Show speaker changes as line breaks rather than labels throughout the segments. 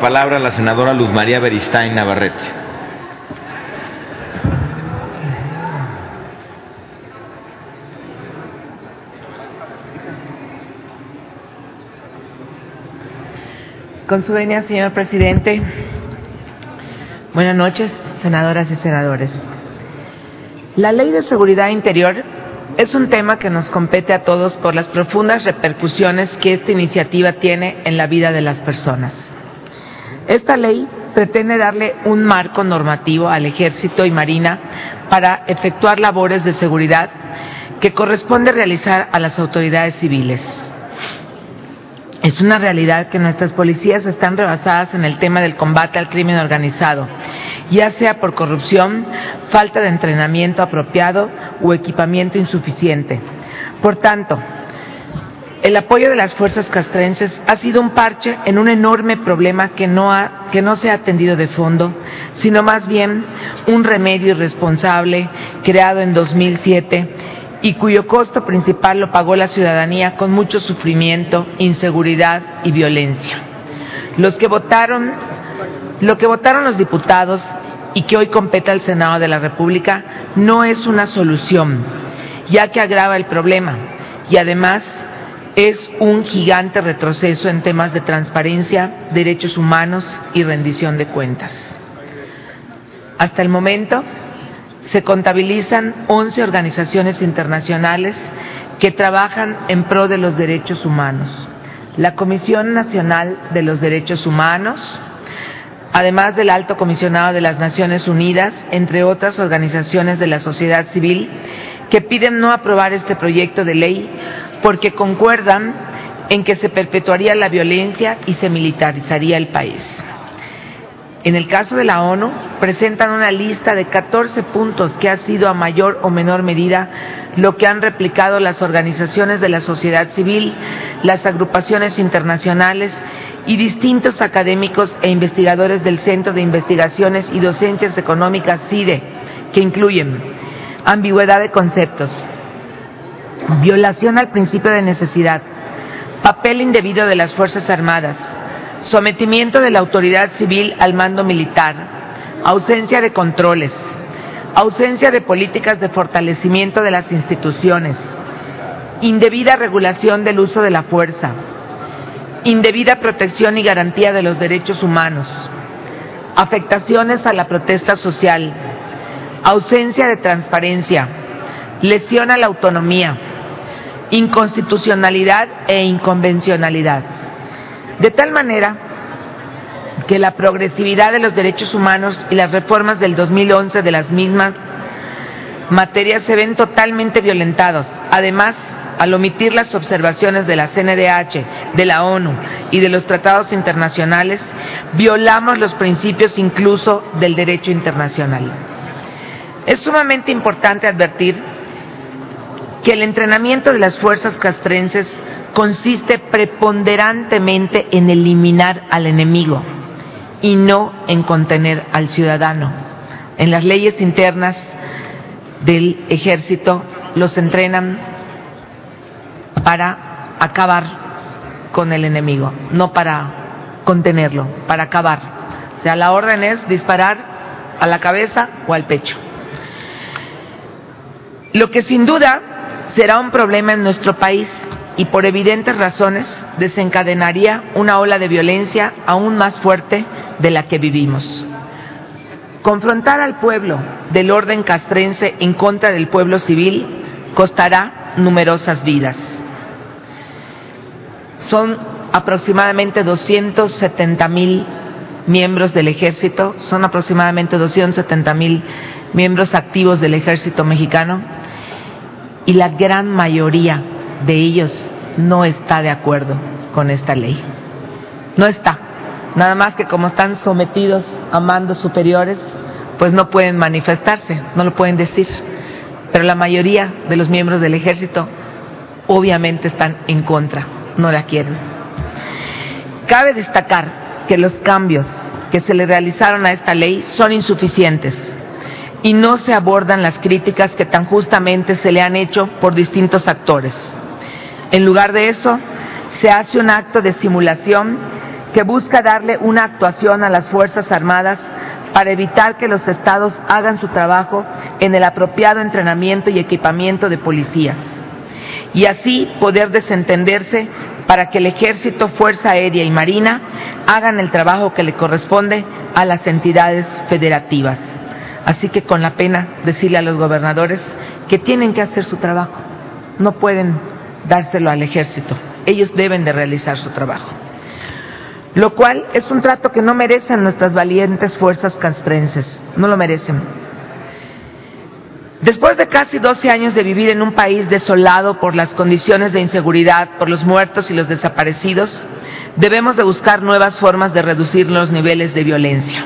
palabra a la senadora Luz María Beristain Navarrete.
Con su venia, señor presidente. Buenas noches, senadoras y senadores. La Ley de Seguridad Interior es un tema que nos compete a todos por las profundas repercusiones que esta iniciativa tiene en la vida de las personas. Esta ley pretende darle un marco normativo al Ejército y Marina para efectuar labores de seguridad que corresponde realizar a las autoridades civiles. Es una realidad que nuestras policías están rebasadas en el tema del combate al crimen organizado, ya sea por corrupción, falta de entrenamiento apropiado o equipamiento insuficiente. Por tanto, el apoyo de las fuerzas castrenses ha sido un parche en un enorme problema que no se ha atendido de fondo, sino más bien un remedio irresponsable creado en 2007 y cuyo costo principal lo pagó la ciudadanía con mucho sufrimiento, inseguridad y violencia. Lo que votaron los diputados y que hoy compete al Senado de la República no es una solución, ya que agrava el problema y además es un gigante retroceso en temas de transparencia, derechos humanos y rendición de cuentas. Hasta el momento se contabilizan 11 organizaciones internacionales que trabajan en pro de los derechos humanos. La Comisión Nacional de los Derechos Humanos, además del Alto Comisionado de las Naciones Unidas, entre otras organizaciones de la sociedad civil, que piden no aprobar este proyecto de ley porque concuerdan en que se perpetuaría la violencia y se militarizaría el país. En el caso de la ONU, presentan una lista de 14 puntos que ha sido a mayor o menor medida lo que han replicado las organizaciones de la sociedad civil, las agrupaciones internacionales y distintos académicos e investigadores del Centro de Investigaciones y Docencias Económicas CIDE, que incluyen ambigüedad de conceptos, violación al principio de necesidad, papel indebido de las Fuerzas Armadas, sometimiento de la autoridad civil al mando militar, ausencia de controles, ausencia de políticas de fortalecimiento de las instituciones, indebida regulación del uso de la fuerza, indebida protección y garantía de los derechos humanos, afectaciones a la protesta social, ausencia de transparencia, lesión a la autonomía, inconstitucionalidad e inconvencionalidad. De tal manera que la progresividad de los derechos humanos y las reformas del 2011 de las mismas materias se ven totalmente violentados. Además, al omitir las observaciones de la CNDH, de la ONU y de los tratados internacionales, violamos los principios incluso del derecho internacional. Es sumamente importante advertir que el entrenamiento de las fuerzas castrenses consiste preponderantemente en eliminar al enemigo y no en contener al ciudadano. En las leyes internas del ejército los entrenan para acabar con el enemigo, no para contenerlo, para acabar. O sea, la orden es disparar a la cabeza o al pecho. Lo que sin duda será un problema en nuestro país y por evidentes razones desencadenaría una ola de violencia aún más fuerte de la que vivimos. Confrontar al pueblo del orden castrense en contra del pueblo civil costará numerosas vidas. Son aproximadamente 270,000 miembros del ejército, son aproximadamente 270,000 miembros activos del ejército mexicano y la gran mayoría de ellos no está de acuerdo con esta ley. No está. Nada más que como están sometidos a mandos superiores, pues no pueden manifestarse, no lo pueden decir. Pero la mayoría de los miembros del ejército obviamente están en contra, no la quieren. Cabe destacar que los cambios que se le realizaron a esta ley son insuficientes y no se abordan las críticas que tan justamente se le han hecho por distintos actores. En lugar de eso, se hace un acto de simulación que busca darle una actuación a las Fuerzas Armadas para evitar que los estados hagan su trabajo en el apropiado entrenamiento y equipamiento de policías, y así poder desentenderse para que el Ejército, Fuerza Aérea y Marina hagan el trabajo que le corresponde a las entidades federativas. Así que con la pena decirle a los gobernadores que tienen que hacer su trabajo, no pueden dárselo al Ejército, ellos deben de realizar su trabajo. Lo cual es un trato que no merecen nuestras valientes fuerzas castrenses, no lo merecen. Después de casi 12 años de vivir en un país desolado por las condiciones de inseguridad, por los muertos y los desaparecidos, debemos de buscar nuevas formas de reducir los niveles de violencia.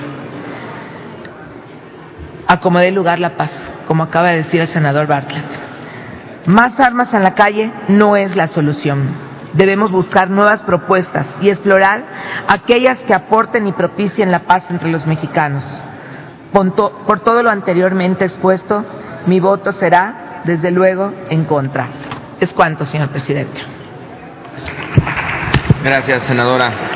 A como dé lugar la paz, como acaba de decir el senador Bartlett. Más armas en la calle no es la solución. Debemos buscar nuevas propuestas y explorar aquellas que aporten y propicien la paz entre los mexicanos. Por todo lo anteriormente expuesto, mi voto será, desde luego, en contra. Es cuanto, señor presidente.
Gracias, senadora.